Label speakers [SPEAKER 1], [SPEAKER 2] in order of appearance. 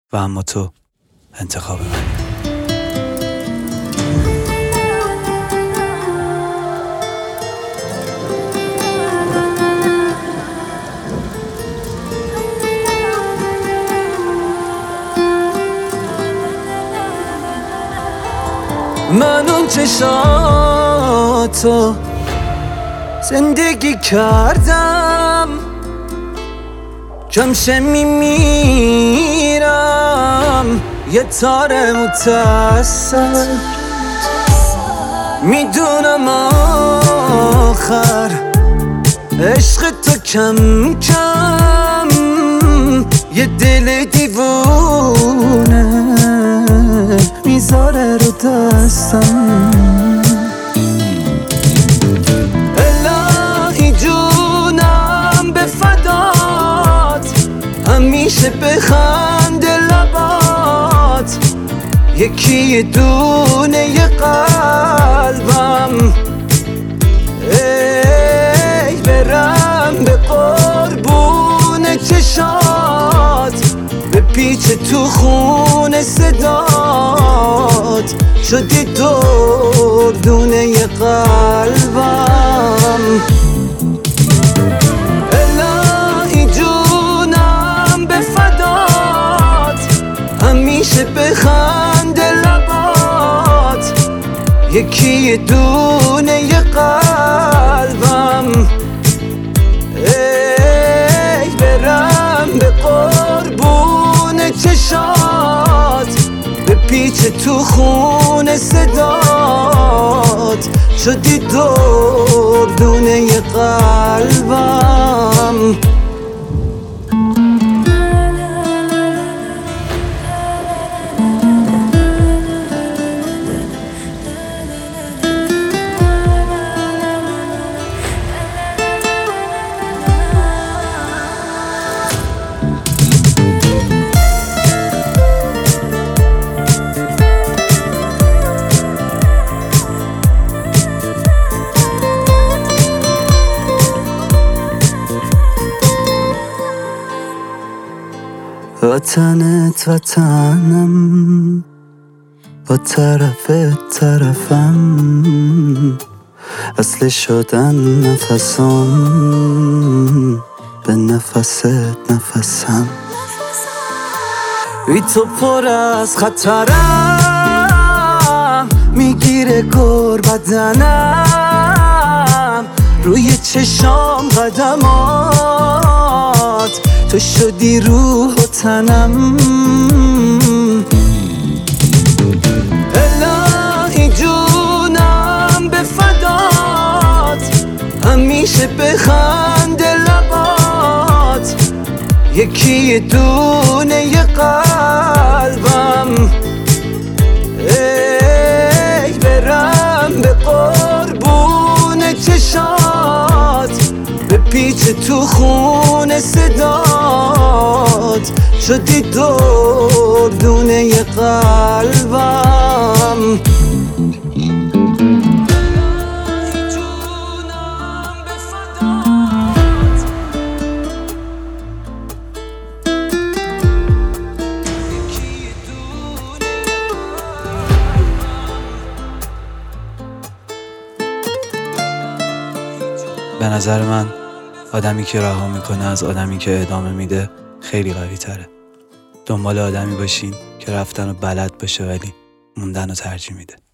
[SPEAKER 1] و اما تو انتخاب منی.
[SPEAKER 2] من اون چشاتو زندگی کردم، کمشه میمیرم یه تار متصل. میدونم آخر عشق تو کم کم یه دل دیوونه میذاره رو دستم. الهی جونم به فدات، همیشه بخند لبات، یکی دونه ی قلبم. ای برم به قربون چشات، به پیچ تو خون صدات، شدی دردونه ی قلبم. الهی جونم به فدات، همیشه بخند لبات، یکی دونه ی قلبم. ای برم به قربون چشات، به پیچ تو خون صدات، شدی دردونه ی قلبم. وطنت وطنم، با طرفت طرفم، اصل شدن نفسم، به نفست نفسم. بی تو پر از خطرم، میگیره گر بدنم، روی چشام قدمات، تو شدی روح و تنم. الهی جونم به فدات، همیشه بخند لبات، یکی دونه ی قلبم. ای برم به قربون چشات، به پیچ تو خون صدات، شدی دردونه ی قلبم.
[SPEAKER 1] به نظر من آدمی که رها میکنه از آدمی که ادامه میده خیلی قوی تره. دنبال آدمی باشین که رفتن رو بلد باشه ولی موندن رو ترجیح میده.